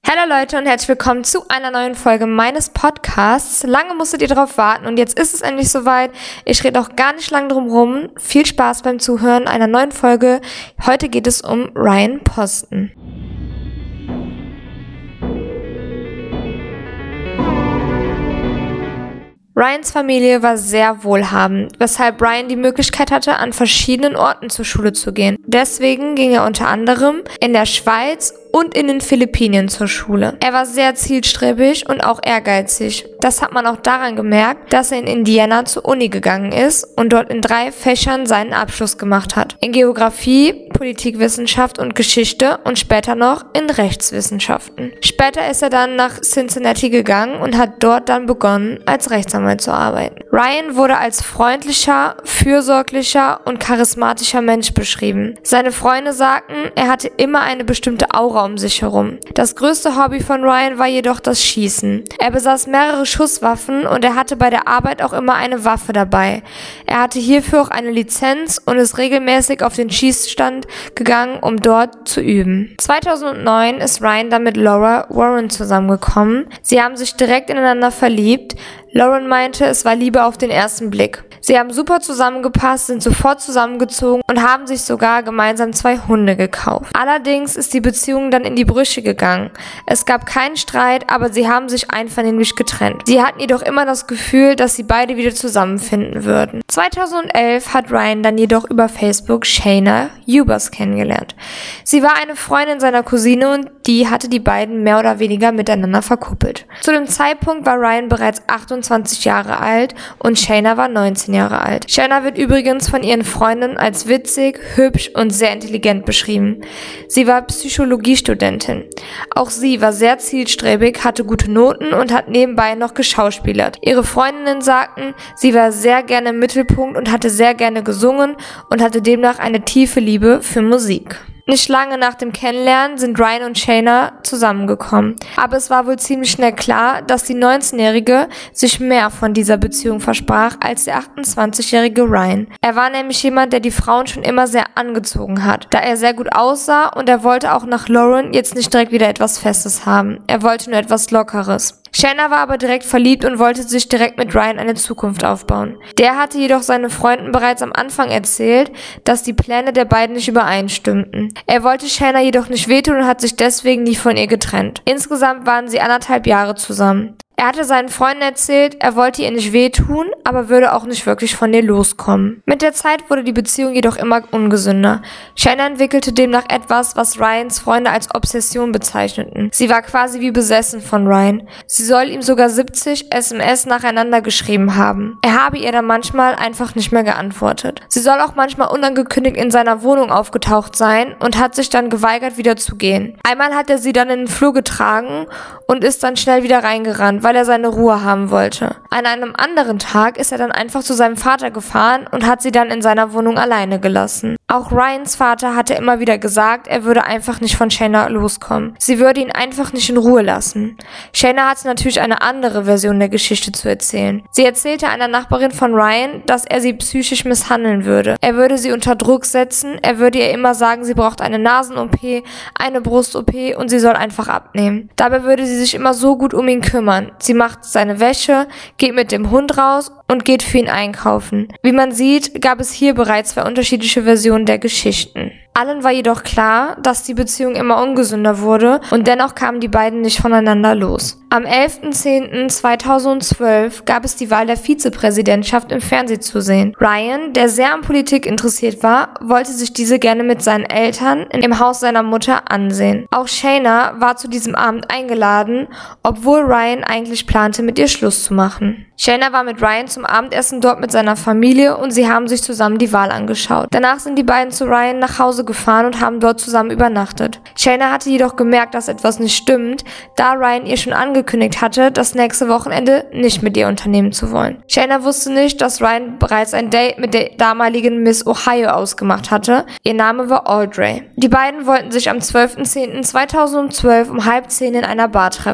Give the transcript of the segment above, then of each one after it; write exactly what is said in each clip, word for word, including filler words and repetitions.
Hallo Leute und herzlich willkommen zu einer neuen Folge meines Podcasts. Lange musstet ihr darauf warten und jetzt ist es endlich soweit. Ich rede auch gar nicht lang drum rum. Viel Spaß beim Zuhören einer neuen Folge. Heute geht es um Ryan Poston. Ryans Familie war sehr wohlhabend, weshalb Ryan die Möglichkeit hatte, an verschiedenen Orten zur Schule zu gehen. Deswegen ging er unter anderem in der Schweiz und in den Philippinen zur Schule. Er war sehr zielstrebig und auch ehrgeizig. Das hat man auch daran gemerkt, dass er in Indiana zur Uni gegangen ist und dort in drei Fächern seinen Abschluss gemacht hat. In Geografie, Politikwissenschaft und Geschichte und später noch in Rechtswissenschaften. Später ist er dann nach Cincinnati gegangen und hat dort dann begonnen, als Rechtsanwalt zu arbeiten. Ryan wurde als freundlicher, fürsorglicher und charismatischer Mensch beschrieben. Seine Freunde sagten, er hatte immer eine bestimmte Aura um sich herum. Das größte Hobby von Ryan war jedoch das Schießen. Er besaß mehrere Schusswaffen und er hatte bei der Arbeit auch immer eine Waffe dabei. Er hatte hierfür auch eine Lizenz und ist regelmäßig auf den Schießstand gegangen, um dort zu üben. zweitausendneun ist Ryan dann mit Laura Warren zusammengekommen. Sie haben sich direkt ineinander verliebt. Lauren meinte, es war Liebe auf den ersten Blick. Sie haben super zusammengepasst, sind sofort zusammengezogen und haben sich sogar gemeinsam zwei Hunde gekauft. Allerdings ist die Beziehung dann in die Brüche gegangen. Es gab keinen Streit, aber sie haben sich einvernehmlich getrennt. Sie hatten jedoch immer das Gefühl, dass sie beide wieder zusammenfinden würden. zweitausendelf hat Ryan dann jedoch über Facebook Shayna Ubers kennengelernt. Sie war eine Freundin seiner Cousine und die hatte die beiden mehr oder weniger miteinander verkuppelt. Zu dem Zeitpunkt war Ryan bereits achtundzwanzig Jahre alt und Shayna war neunzehn Jahre alt. Shayna wird übrigens von ihren Freundinnen als witzig, hübsch und sehr intelligent beschrieben. Sie war Psychologiestudentin. Auch sie war sehr zielstrebig, hatte gute Noten und hat nebenbei noch geschauspielert. Ihre Freundinnen sagten, sie war sehr gerne im Mittelpunkt und hatte sehr gerne gesungen und hatte demnach eine tiefe Liebe für Musik. Nicht lange nach dem Kennenlernen sind Ryan und Shayna zusammengekommen. Aber es war wohl ziemlich schnell klar, dass die neunzehnjährige sich mehr von dieser Beziehung versprach als der achtundzwanzigjährige Ryan. Er war nämlich jemand, der die Frauen schon immer sehr angezogen hat, da er sehr gut aussah und er wollte auch nach Lauren jetzt nicht direkt wieder etwas Festes haben. Er wollte nur etwas Lockeres. Shayna war aber direkt verliebt und wollte sich direkt mit Ryan eine Zukunft aufbauen. Der hatte jedoch seinen Freunden bereits am Anfang erzählt, dass die Pläne der beiden nicht übereinstimmten. Er wollte Shayna jedoch nicht wehtun und hat sich deswegen nie von ihr getrennt. Insgesamt waren sie anderthalb Jahre zusammen. Er hatte seinen Freunden erzählt, er wollte ihr nicht wehtun, aber würde auch nicht wirklich von ihr loskommen. Mit der Zeit wurde die Beziehung jedoch immer ungesünder. Shayna entwickelte demnach etwas, was Ryans Freunde als Obsession bezeichneten. Sie war quasi wie besessen von Ryan. Sie soll ihm sogar siebzig S M S nacheinander geschrieben haben. Er habe ihr dann manchmal einfach nicht mehr geantwortet. Sie soll auch manchmal unangekündigt in seiner Wohnung aufgetaucht sein und hat sich dann geweigert, wieder zu gehen. Einmal hat er sie dann in den Flur getragen und ist dann schnell wieder reingerannt, weil er seine Ruhe haben wollte. An einem anderen Tag ist er dann einfach zu seinem Vater gefahren und hat sie dann in seiner Wohnung alleine gelassen. Auch Ryans Vater hatte immer wieder gesagt, er würde einfach nicht von Shayna loskommen. Sie würde ihn einfach nicht in Ruhe lassen. Shayna hatte natürlich eine andere Version der Geschichte zu erzählen. Sie erzählte einer Nachbarin von Ryan, dass er sie psychisch misshandeln würde. Er würde sie unter Druck setzen, er würde ihr immer sagen, sie braucht eine Nasen-O P, eine Brust-O P und sie soll einfach abnehmen. Dabei würde sie sich immer so gut um ihn kümmern. Sie macht seine Wäsche, geht mit dem Hund raus und geht für ihn einkaufen. Wie man sieht, gab es hier bereits zwei unterschiedliche Versionen der Geschichten. Allen war jedoch klar, dass die Beziehung immer ungesünder wurde und dennoch kamen die beiden nicht voneinander los. Am elften zehnten zweitausendzwölf gab es die Wahl der Vizepräsidentschaft im Fernsehen zu sehen. Ryan, der sehr an Politik interessiert war, wollte sich diese gerne mit seinen Eltern im Haus seiner Mutter ansehen. Auch Shayna war zu diesem Abend eingeladen, obwohl Ryan eigentlich plante, mit ihr Schluss zu machen. Shayna war mit Ryan zum Abendessen dort mit seiner Familie und sie haben sich zusammen die Wahl angeschaut. Danach sind die beiden zu Ryan nach Hause gefahren und haben dort zusammen übernachtet. Shayna hatte jedoch gemerkt, dass etwas nicht stimmt, da Ryan ihr schon angekündigt hatte, das nächste Wochenende nicht mit ihr unternehmen zu wollen. Shayna wusste nicht, dass Ryan bereits ein Date mit der damaligen Miss Ohio ausgemacht hatte. Ihr Name war Audrey. Die beiden wollten sich am zwölften zehnten zweitausendzwölf um halb zehn in einer Bar treffen.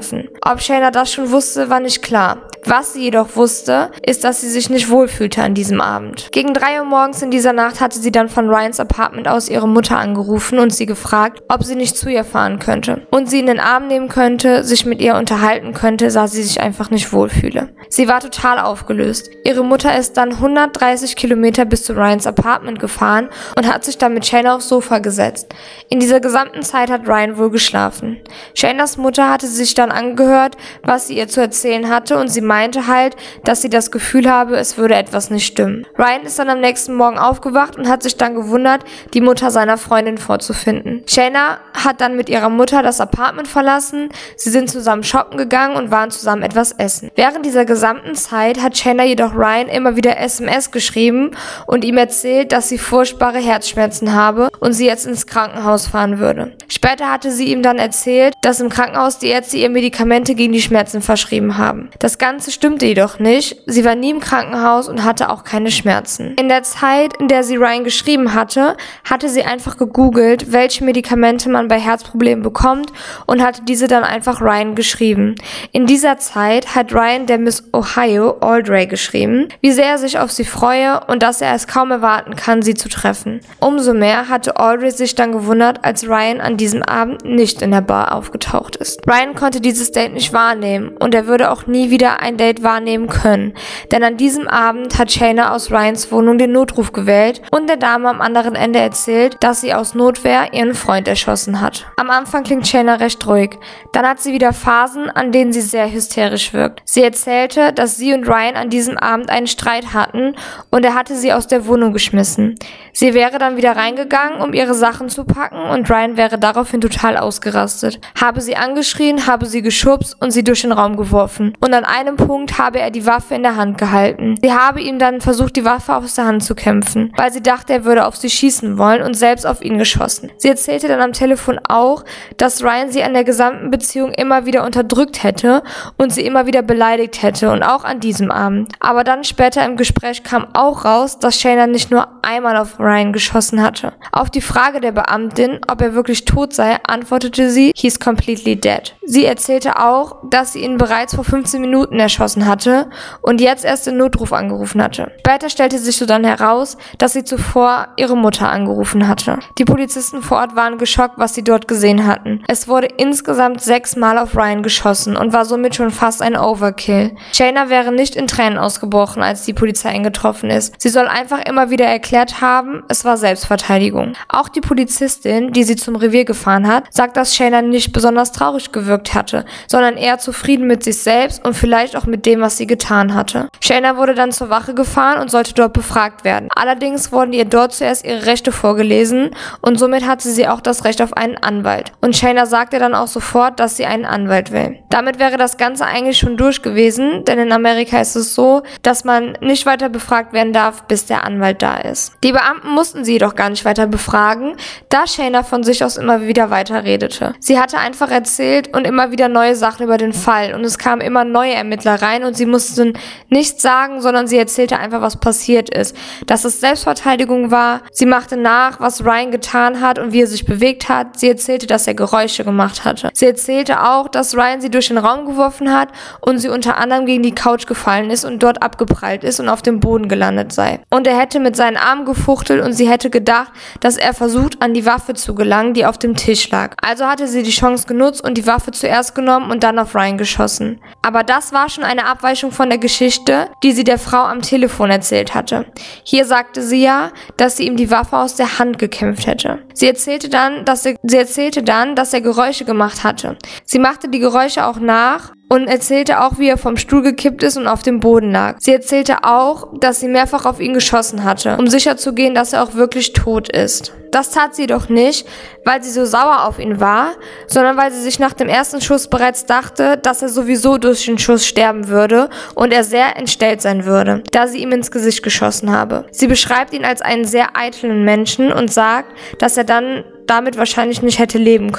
Ob Shayna das schon wusste, war nicht klar. Was sie jedoch wusste, ist, dass sie sich nicht wohlfühlte an diesem Abend. Gegen drei Uhr morgens in dieser Nacht hatte sie dann von Ryans Apartment aus ihre Mutter angerufen und sie gefragt, ob sie nicht zu ihr fahren könnte und sie in den Arm nehmen könnte, sich mit ihr unterhalten könnte, da sie sich einfach nicht wohlfühle. Sie war total aufgelöst. Ihre Mutter ist dann hundertdreißig Kilometer bis zu Ryans Apartment gefahren und hat sich dann mit Shayna aufs Sofa gesetzt. In dieser gesamten Zeit hat Ryan wohl geschlafen. Shaynas Mutter hatte sich dann angehört, was sie ihr zu erzählen hatte und sie meinte halt, dass sie das Gefühl habe, es würde etwas nicht stimmen. Ryan ist dann am nächsten Morgen aufgewacht und hat sich dann gewundert, die Mutter seiner Freundin vorzufinden. Shayna hat dann mit ihrer Mutter das Apartment verlassen, sie sind zusammen shoppen gegangen und waren zusammen etwas essen. Während dieser gesamten Zeit hat Shayna jedoch Ryan immer wieder S M S geschrieben und ihm erzählt, dass sie furchtbare Herzschmerzen habe und sie jetzt ins Krankenhaus fahren würde. Später hatte sie ihm dann erzählt, dass im Krankenhaus die Ärzte ihr Medikamente gegen die Schmerzen verschrieben haben. Das Ganze stimmte jedoch nicht. Sie war nie im Krankenhaus und hatte auch keine Schmerzen. In der Zeit, in der sie Ryan geschrieben hatte, hatte sie einfach gegoogelt, welche Medikamente man bei Herzproblemen bekommt und hatte diese dann einfach Ryan geschrieben. In dieser Zeit hat Ryan der Miss Ohio Aldray geschrieben, wie sehr er sich auf sie freue und dass er es kaum erwarten kann, sie zu treffen. Umso mehr hatte Aldray sich dann gewundert, als Ryan an diesem Abend nicht in der Bar aufgetaucht ist. Ryan konnte dieses Date nicht wahrnehmen und er würde auch nie wieder ein Date wahrnehmen können, denn an diesem Abend hat Shayna aus Ryans Wohnung den Notruf gewählt und der Dame am anderen Ende erzählt, dass sie aus Notwehr ihren Freund erschossen hat. Am Anfang klingt Shayna recht ruhig, dann hat sie wieder Phasen, an denen sie sehr hysterisch wirkt. Sie erzählte, dass sie und Ryan an diesem Abend einen Streit hatten und er hatte sie aus der Wohnung geschmissen. Sie wäre dann wieder reingegangen, um ihre Sachen zu packen und Ryan wäre daraufhin total ausgerastet. Habe sie angeschrien, habe sie geschubst und sie durch den Raum geworfen. Und an einem Punkt habe er die Waffe in der Hand gehalten. Sie habe ihm dann versucht, die Waffe aus der Hand zu kämpfen, weil sie dachte, er würde auf sie schießen wollen und selbst auf ihn geschossen. Sie erzählte dann am Telefon auch, dass Ryan sie an der gesamten Beziehung immer wieder unterdrückt hätte und sie immer wieder beleidigt hätte und auch an diesem Abend. Aber dann später im Gespräch kam auch raus, dass Shayna nicht nur einmal auf Ryan geschossen hatte. Auf die Frage der Beamtin, ob er wirklich tot sei, antwortete sie, he's completely dead. Sie erzählte auch, dass sie ihn bereits vor fünfzehn Minuten erschossen hatte und jetzt erst den Notruf angerufen hatte. Später stellte sich so dann heraus, dass sie zuvor ihre Mutter angerufen hatte. Die Polizisten vor Ort waren geschockt, was sie dort gesehen hatten. Es wurde insgesamt sechsmal auf Ryan geschossen und war somit schon fast ein Overkill. Shayna wäre nicht in Tränen ausgebrochen, als die Polizei eingetroffen ist. Sie soll einfach immer wieder erklärt haben, es war Selbstverteidigung. Auch die Polizistin, die sie zum Revier gefahren hat, sagt, dass Shayna nicht besonders traurig gewirkt hatte, sondern eher zufrieden mit sich selbst und vielleicht auch mit dem, was sie getan hatte. Shayna wurde dann zur Wache gefahren und sollte dort befragt werden. Allerdings wurden ihr dort zuerst ihre Rechte vorgelesen und somit hatte sie auch das Recht auf einen Anwalt. Und Shayna sagte dann auch sofort, dass sie einen Anwalt will. Damit wäre das Ganze eigentlich schon durch gewesen, denn in Amerika ist es so, dass man nicht weiter befragt werden darf, bis der Anwalt da ist. Die Beamten mussten sie jedoch gar nicht weiter befragen, da Shayna von sich aus immer wieder weiter redete. Sie hatte einfach erzählt und immer wieder neue Sachen über den Fall und es kamen immer neue Ermittler rein und sie mussten nichts sagen, sondern sie erzählte einfach, was passiert ist. Dass es Selbstverteidigung war, sie machte nach, was Ryan getan hat und wie er sich bewegt hat. Sie erzählte, dass er Geräusche gemacht hatte. Sie erzählte auch, dass Ryan sie durch den Raum geworfen hat und sie unter anderem gegen die Couch gefallen ist und dort abgeprallt ist und auf dem Boden gelandet sei. Und er hätte mit seinen Armen gefuchtelt und sie hätte gedacht, dass er versucht, an die Waffe zu gelangen, die auf dem Tisch lag. Also hatte sie die Chance genutzt und die Waffe zuerst genommen und dann auf Ryan geschossen. Aber das war schon eine Abweichung von der Geschichte, die sie der Frau am Telefon erzählt hatte. Hier sagte sie ja, dass sie ihm die Waffe aus der Hand gekämpft hätte. Sie erzählte dann, dass er, sie erzählte dann, dass er Geräusche gemacht hatte. Sie machte die Geräusche auch nach und erzählte auch, wie er vom Stuhl gekippt ist und auf dem Boden lag. Sie erzählte auch, dass sie mehrfach auf ihn geschossen hatte, um sicherzugehen, dass er auch wirklich tot ist. Das tat sie jedoch nicht, weil sie so sauer auf ihn war, sondern weil sie sich nach dem ersten Schuss bereits dachte, dass er sowieso durch den Schuss sterben würde und er sehr entstellt sein würde, da sie ihm ins Gesicht geschossen habe. Sie beschreibt ihn als einen sehr eitlen Menschen und sagt, dass er dann damit wahrscheinlich nicht hätte leben können.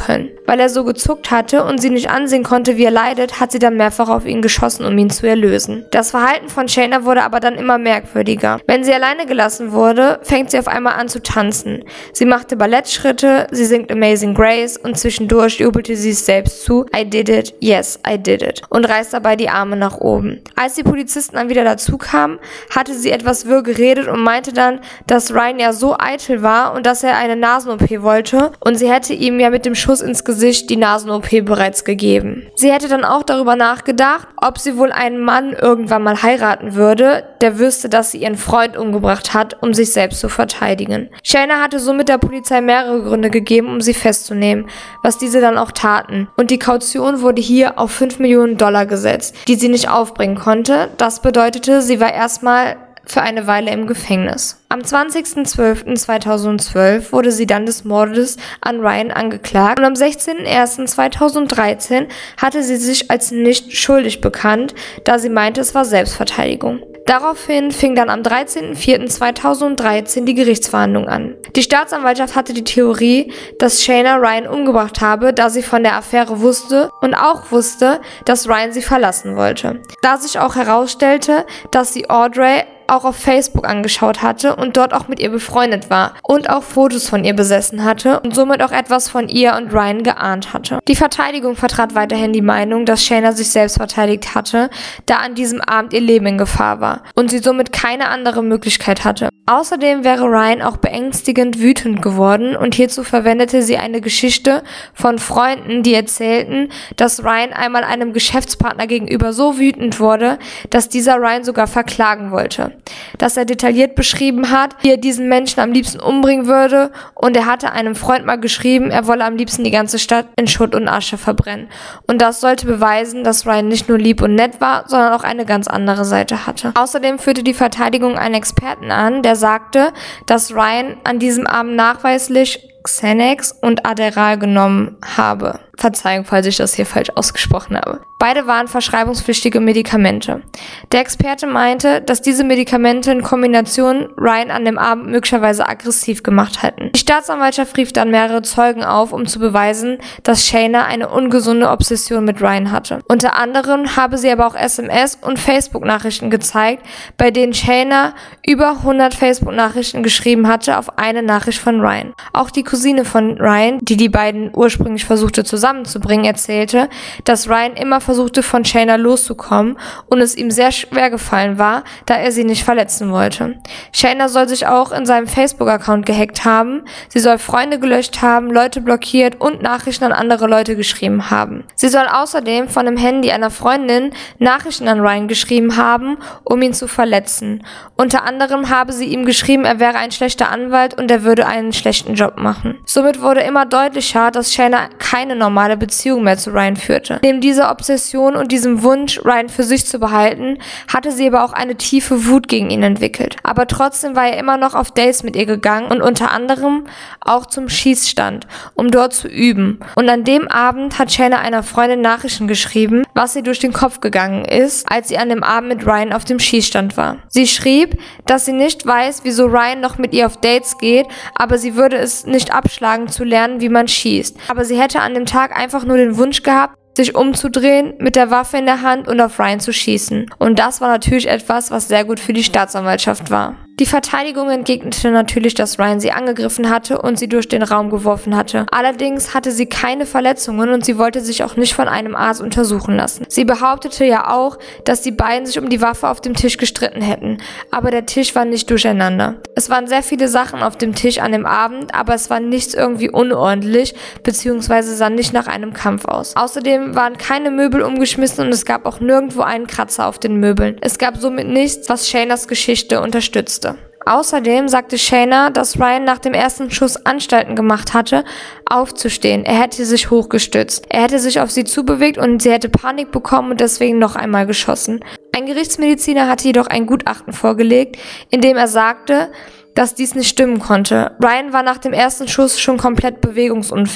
Weil er so gezuckt hatte und sie nicht ansehen konnte, wie er leidet, hat sie dann mehrfach auf ihn geschossen, um ihn zu erlösen. Das Verhalten von Shayna wurde aber dann immer merkwürdiger. Wenn sie alleine gelassen wurde, fängt sie auf einmal an zu tanzen. Sie machte Ballettschritte, sie singt Amazing Grace und zwischendurch jubelte sie es selbst zu, I did it, yes, I did it, und reißt dabei die Arme nach oben. Als die Polizisten dann wieder dazu kamen, hatte sie etwas wirr geredet und meinte dann, dass Ryan ja so eitel war und dass er eine Nasen-O P wollte und sie hätte ihm ja mit dem Schuss ins Gesicht die Nasen-O P bereits gegeben. Sie hätte dann auch darüber nachgedacht, ob sie wohl einen Mann irgendwann mal heiraten würde, der wüsste, dass sie ihren Freund umgebracht hat, um sich selbst zu verteidigen. Shayna hatte somit der Polizei mehrere Gründe gegeben, um sie festzunehmen, was diese dann auch taten. Und die Kaution wurde hier auf fünf Millionen Dollar gesetzt, die sie nicht aufbringen konnte. Das bedeutete, sie war erstmal für eine Weile im Gefängnis. Am zwanzigsten zwölften zweitausendzwölf wurde sie dann des Mordes an Ryan angeklagt und am sechzehnten ersten zweitausenddreizehn hatte sie sich als nicht schuldig bekannt, da sie meinte, es war Selbstverteidigung. Daraufhin fing dann am dreizehnten vierten zweitausenddreizehn die Gerichtsverhandlung an. Die Staatsanwaltschaft hatte die Theorie, dass Shayna Ryan umgebracht habe, da sie von der Affäre wusste und auch wusste, dass Ryan sie verlassen wollte. Da sich auch herausstellte, dass sie Audrey auch auf Facebook angeschaut hatte und dort auch mit ihr befreundet war und auch Fotos von ihr besessen hatte und somit auch etwas von ihr und Ryan geahnt hatte. Die Verteidigung vertrat weiterhin die Meinung, dass Shayna sich selbst verteidigt hatte, da an diesem Abend ihr Leben in Gefahr war und sie somit keine andere Möglichkeit hatte. Außerdem wäre Ryan auch beängstigend wütend geworden und hierzu verwendete sie eine Geschichte von Freunden, die erzählten, dass Ryan einmal einem Geschäftspartner gegenüber so wütend wurde, dass dieser Ryan sogar verklagen wollte. Dass er detailliert beschrieben hat, wie er diesen Menschen am liebsten umbringen würde und er hatte einem Freund mal geschrieben, er wolle am liebsten die ganze Stadt in Schutt und Asche verbrennen. Und das sollte beweisen, dass Ryan nicht nur lieb und nett war, sondern auch eine ganz andere Seite hatte. Außerdem führte die Verteidigung einen Experten an, der sagte, dass Ryan an diesem Abend nachweislich Xanax und Adderall genommen habe. Verzeihung, falls ich das hier falsch ausgesprochen habe. Beide waren verschreibungspflichtige Medikamente. Der Experte meinte, dass diese Medikamente in Kombination Ryan an dem Abend möglicherweise aggressiv gemacht hätten. Die Staatsanwaltschaft rief dann mehrere Zeugen auf, um zu beweisen, dass Shayna eine ungesunde Obsession mit Ryan hatte. Unter anderem habe sie aber auch S M S und Facebook-Nachrichten gezeigt, bei denen Shayna über hundert Facebook-Nachrichten geschrieben hatte auf eine Nachricht von Ryan. Auch die Cousine von Ryan, die die beiden ursprünglich versuchte zusammenzubringen, erzählte, dass Ryan immer versuchte, von Shayna loszukommen und es ihm sehr schwer gefallen war, da er sie nicht verletzen wollte. Shayna soll sich auch in seinem Facebook-Account gehackt haben, sie soll Freunde gelöscht haben, Leute blockiert und Nachrichten an andere Leute geschrieben haben. Sie soll außerdem von dem Handy einer Freundin Nachrichten an Ryan geschrieben haben, um ihn zu verletzen. Unter anderem habe sie ihm geschrieben, er wäre ein schlechter Anwalt und er würde einen schlechten Job machen. Somit wurde immer deutlicher, dass Shayna keine normale Beziehung mehr zu Ryan führte. Neben dieser Obsession und diesem Wunsch, Ryan für sich zu behalten, hatte sie aber auch eine tiefe Wut gegen ihn entwickelt. Aber trotzdem war er immer noch auf Dates mit ihr gegangen und unter anderem auch zum Schießstand, um dort zu üben. Und an dem Abend hat Shayna einer Freundin Nachrichten geschrieben, was ihr durch den Kopf gegangen ist, als sie an dem Abend mit Ryan auf dem Schießstand war. Sie schrieb, dass sie nicht weiß, wieso Ryan noch mit ihr auf Dates geht, aber sie würde es nicht abschlagen zu lernen, wie man schießt. Aber sie hätte an dem Tag einfach nur den Wunsch gehabt, sich umzudrehen, mit der Waffe in der Hand und auf Ryan zu schießen. Und das war natürlich etwas, was sehr gut für die Staatsanwaltschaft war. Die Verteidigung entgegnete natürlich, dass Ryan sie angegriffen hatte und sie durch den Raum geworfen hatte. Allerdings hatte sie keine Verletzungen und sie wollte sich auch nicht von einem Arzt untersuchen lassen. Sie behauptete ja auch, dass die beiden sich um die Waffe auf dem Tisch gestritten hätten, aber der Tisch war nicht durcheinander. Es waren sehr viele Sachen auf dem Tisch an dem Abend, aber es war nichts irgendwie unordentlich, beziehungsweise sah nicht nach einem Kampf aus. Außerdem waren keine Möbel umgeschmissen und es gab auch nirgendwo einen Kratzer auf den Möbeln. Es gab somit nichts, was Shaynas Geschichte unterstützte. Außerdem sagte Shayna, dass Ryan nach dem ersten Schuss Anstalten gemacht hatte, aufzustehen. Er hätte sich hochgestützt. Er hätte sich auf sie zubewegt und sie hätte Panik bekommen und deswegen noch einmal geschossen. Ein Gerichtsmediziner hatte jedoch ein Gutachten vorgelegt, in dem er sagte, dass dies nicht stimmen konnte. Ryan war nach dem ersten Schuss schon komplett bewegungsunfähig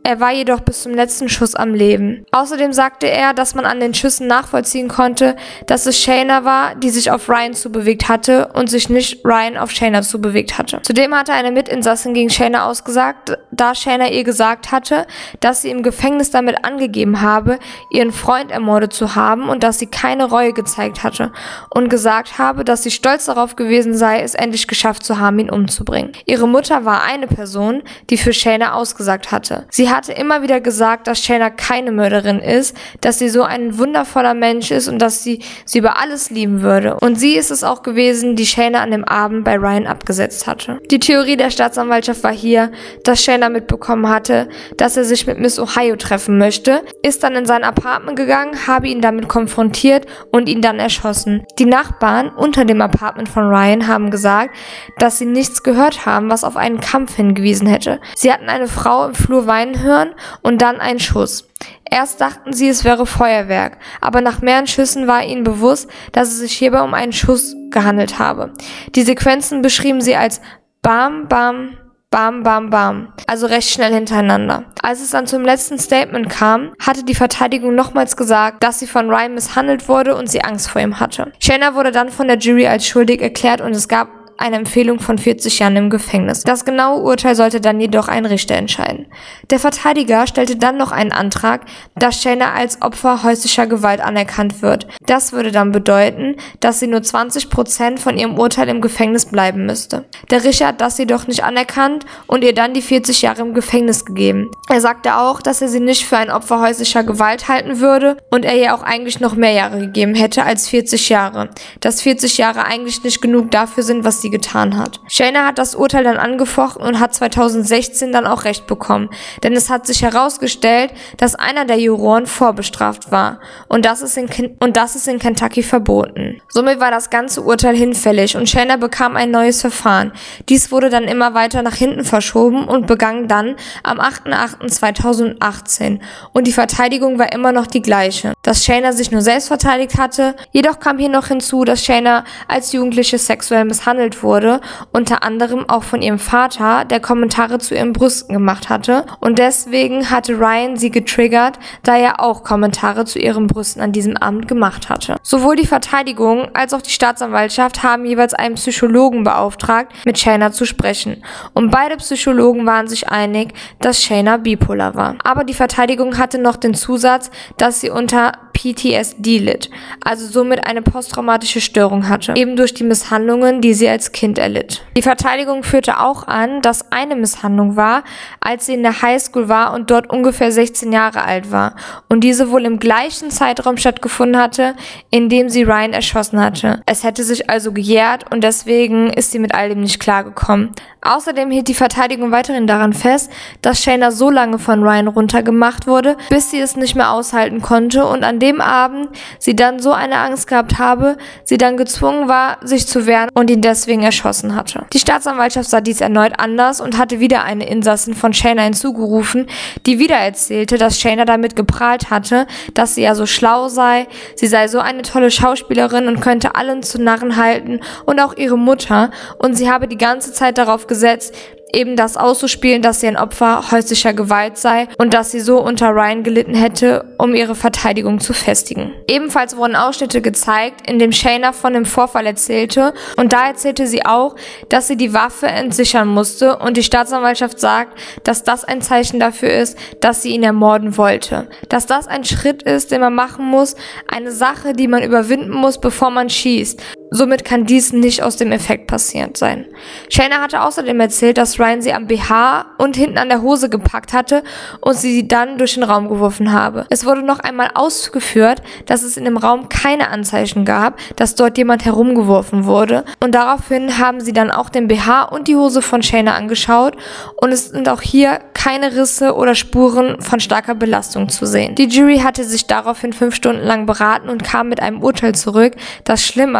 er war jedoch bis zum letzten Schuss am Leben. Außerdem sagte er, dass man an den Schüssen nachvollziehen konnte, dass es Shayna war, die sich auf Ryan zubewegt hatte und sich nicht Ryan auf Shayna zubewegt hatte. Zudem hatte eine Mitinsassin gegen Shayna ausgesagt, da Shayna ihr gesagt hatte, dass sie im Gefängnis damit angegeben habe, ihren Freund ermordet zu haben und dass sie keine Reue gezeigt hatte und gesagt habe, dass sie stolz darauf gewesen sei, es endlich geschafft zu haben, ihn umzubringen. Ihre Mutter war eine Person, die für Shayna ausgesagt hatte. Sie hatte immer wieder gesagt, dass Shayna keine Mörderin ist, dass sie so ein wundervoller Mensch ist und dass sie sie über alles lieben würde. Und sie ist es auch gewesen, die Shayna an dem Abend bei Ryan abgesetzt hatte. Die Theorie der Staatsanwaltschaft war hier, dass Shayna mitbekommen hatte, dass er sich mit Miss Ohio treffen möchte, ist dann in sein Apartment gegangen, habe ihn damit konfrontiert und ihn dann erschossen. Die Nachbarn unter dem Apartment von Ryan haben gesagt, dass sie nichts gehört haben, was auf einen Kampf hingewiesen hätte. Sie hatten eine Frau im Flur weinen hören und dann einen Schuss. Erst dachten sie, es wäre Feuerwerk, aber nach mehreren Schüssen war ihnen bewusst, dass es sich hierbei um einen Schuss gehandelt habe. Die Sequenzen beschrieben sie als Bam, Bam, Bam, Bam, Bam, also recht schnell hintereinander. Als es dann zum letzten Statement kam, hatte die Verteidigung nochmals gesagt, dass sie von Ryan misshandelt wurde und sie Angst vor ihm hatte. Shayna wurde dann von der Jury als schuldig erklärt und es gab eine Empfehlung von vierzig Jahren im Gefängnis. Das genaue Urteil sollte dann jedoch ein Richter entscheiden. Der Verteidiger stellte dann noch einen Antrag, dass Shayna als Opfer häuslicher Gewalt anerkannt wird. Das würde dann bedeuten, dass sie nur zwanzig Prozent von ihrem Urteil im Gefängnis bleiben müsste. Der Richter hat das jedoch nicht anerkannt und ihr dann die vierzig Jahre im Gefängnis gegeben. Er sagte auch, dass er sie nicht für ein Opfer häuslicher Gewalt halten würde und er ihr auch eigentlich noch mehr Jahre gegeben hätte als vierzig Jahre. Dass vierzig Jahre eigentlich nicht genug dafür sind, was sie getan hat. Shayna hat das Urteil dann angefochten und hat zweitausendsechzehn dann auch Recht bekommen, denn es hat sich herausgestellt, dass einer der Juroren vorbestraft war und das ist in, Ken- und das ist in Kentucky verboten. Somit war das ganze Urteil hinfällig und Shayna bekam ein neues Verfahren. Dies wurde dann immer weiter nach hinten verschoben und begann dann am achter achter zweitausendachtzehn und die Verteidigung war immer noch die gleiche, dass Shayna sich nur selbst verteidigt hatte, jedoch kam hier noch hinzu, dass Shayna als Jugendliche sexuell misshandelt wurde, unter anderem auch von ihrem Vater, der Kommentare zu ihren Brüsten gemacht hatte und deswegen hatte Ryan sie getriggert, da er auch Kommentare zu ihren Brüsten an diesem Abend gemacht hatte. Sowohl die Verteidigung als auch die Staatsanwaltschaft haben jeweils einen Psychologen beauftragt, mit Shayna zu sprechen und beide Psychologen waren sich einig, dass Shayna bipolar war. Aber die Verteidigung hatte noch den Zusatz, dass sie unter P T S D litt, also somit eine posttraumatische Störung hatte, eben durch die Misshandlungen, die sie als Kind erlitt. Die Verteidigung führte auch an, dass eine Misshandlung war, als sie in der Highschool war und dort ungefähr sechzehn Jahre alt war und diese wohl im gleichen Zeitraum stattgefunden hatte, in dem sie Ryan erschossen hatte. Es hätte sich also gejährt und deswegen ist sie mit all dem nicht klargekommen. Außerdem hielt die Verteidigung weiterhin daran fest, dass Shayna so lange von Ryan runtergemacht wurde, bis sie es nicht mehr aushalten konnte und an dem Abend sie dann so eine Angst gehabt habe, sie dann gezwungen war, sich zu wehren und ihn deswegen erschossen hatte. Die Staatsanwaltschaft sah dies erneut anders und hatte wieder eine Insassin von Shayna hinzugerufen, die wieder erzählte, dass Shayna damit geprahlt hatte, dass sie ja so schlau sei, sie sei so eine tolle Schauspielerin und könnte allen zu Narren halten und auch ihre Mutter und sie habe die ganze Zeit darauf gesetzt, eben das auszuspielen, dass sie ein Opfer häuslicher Gewalt sei und dass sie so unter Ryan gelitten hätte, um ihre Verteidigung zu festigen. Ebenfalls wurden Ausschnitte gezeigt, in dem Shayna von dem Vorfall erzählte und da erzählte sie auch, dass sie die Waffe entsichern musste und die Staatsanwaltschaft sagt, dass das ein Zeichen dafür ist, dass sie ihn ermorden wollte. Dass das ein Schritt ist, den man machen muss, eine Sache, die man überwinden muss, bevor man schießt. Somit kann dies nicht aus dem Effekt passiert sein. Shayna hatte außerdem erzählt, dass Ryan sie am B H und hinten an der Hose gepackt hatte und sie dann durch den Raum geworfen habe. Es wurde noch einmal ausgeführt, dass es in dem Raum keine Anzeichen gab, dass dort jemand herumgeworfen wurde und daraufhin haben sie dann auch den B H und die Hose von Shayna angeschaut und es sind auch hier keine Risse oder Spuren von starker Belastung zu sehen. Die Jury hatte sich daraufhin fünf Stunden lang beraten und kam mit einem Urteil zurück, das schlimmer war als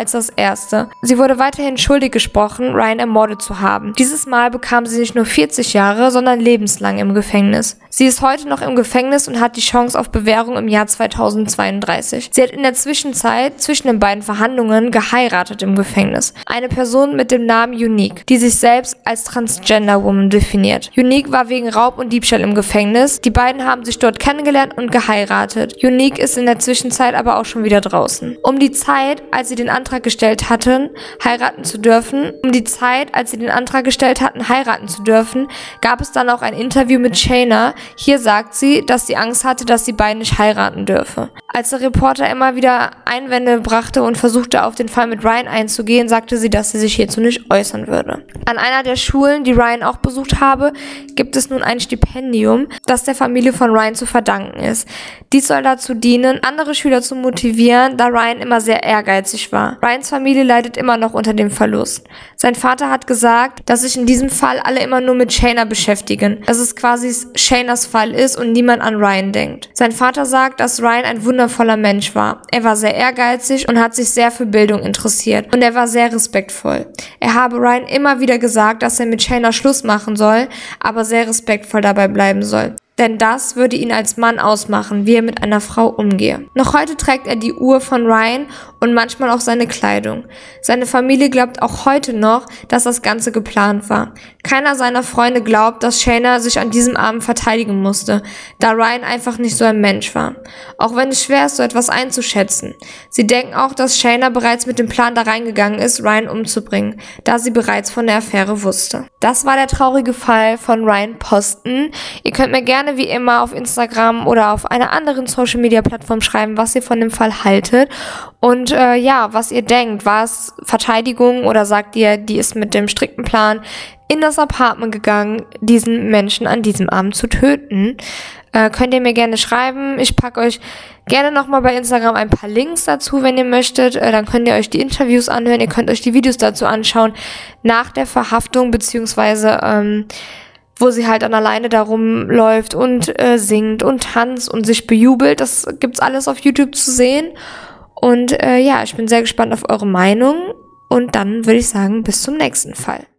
als das erste. Sie wurde weiterhin schuldig gesprochen, Ryan ermordet zu haben. Dieses Mal bekam sie nicht nur vierzig Jahre, sondern lebenslang im Gefängnis. Sie ist heute noch im Gefängnis und hat die Chance auf Bewährung im Jahr zweitausendzweiunddreißig. Sie hat in der Zwischenzeit zwischen den beiden Verhandlungen geheiratet im Gefängnis. Eine Person mit dem Namen Unique, die sich selbst als Transgender Woman definiert. Unique war wegen Raub und Diebstahl im Gefängnis. Die beiden haben sich dort kennengelernt und geheiratet. Unique ist in der Zwischenzeit aber auch schon wieder draußen. Um die Zeit, als sie den Antrag gestellt hatten, heiraten zu dürfen, um die Zeit, als sie den Antrag gestellt hatten, heiraten zu dürfen, gab es dann auch ein Interview mit Shayna. Hier sagt sie, dass sie Angst hatte, dass sie beiden nicht heiraten dürfe. Als der Reporter immer wieder Einwände brachte und versuchte, auf den Fall mit Ryan einzugehen, sagte sie, dass sie sich hierzu nicht äußern würde. An einer der Schulen, die Ryan auch besucht habe, gibt es nun ein Stipendium, das der Familie von Ryan zu verdanken ist. Dies soll dazu dienen, andere Schüler zu motivieren, da Ryan immer sehr ehrgeizig war. Ryans Familie leidet immer noch unter dem Verlust. Sein Vater hat gesagt, dass sich in diesem Fall alle immer nur mit Shayna beschäftigen, dass es quasi Shaynas Fall ist und niemand an Ryan denkt. Sein Vater sagt, dass Ryan ein wundervoller Mensch war. Er war sehr ehrgeizig und hat sich sehr für Bildung interessiert und er war sehr respektvoll. Er habe Ryan immer wieder gesagt, dass er mit Shayna Schluss machen soll, aber sehr respektvoll dabei bleiben soll. Denn das würde ihn als Mann ausmachen, wie er mit einer Frau umgehe. Noch heute trägt er die Uhr von Ryan und manchmal auch seine Kleidung. Seine Familie glaubt auch heute noch, dass das Ganze geplant war. Keiner seiner Freunde glaubt, dass Shayna sich an diesem Abend verteidigen musste, da Ryan einfach nicht so ein Mensch war. Auch wenn es schwer ist, so etwas einzuschätzen. Sie denken auch, dass Shayna bereits mit dem Plan da reingegangen ist, Ryan umzubringen, da sie bereits von der Affäre wusste. Das war der traurige Fall von Ryan Poston. Ihr könnt mir gerne wie immer auf Instagram oder auf einer anderen Social Media Plattform schreiben, was ihr von dem Fall haltet und äh, ja, was ihr denkt. War es Verteidigung oder sagt ihr, die ist mit dem strikten Plan in das Apartment gegangen, diesen Menschen an diesem Abend zu töten? Äh, könnt ihr mir gerne schreiben. Ich packe euch gerne nochmal bei Instagram ein paar Links dazu, wenn ihr möchtet. Äh, dann könnt ihr euch die Interviews anhören, ihr könnt euch die Videos dazu anschauen nach der Verhaftung, beziehungsweise ähm, wo sie halt dann alleine da rumläuft und äh, singt und tanzt und sich bejubelt. Das gibt's alles auf YouTube zu sehen. Und äh, ja, ich bin sehr gespannt auf eure Meinung. Und dann würde ich sagen, bis zum nächsten Fall.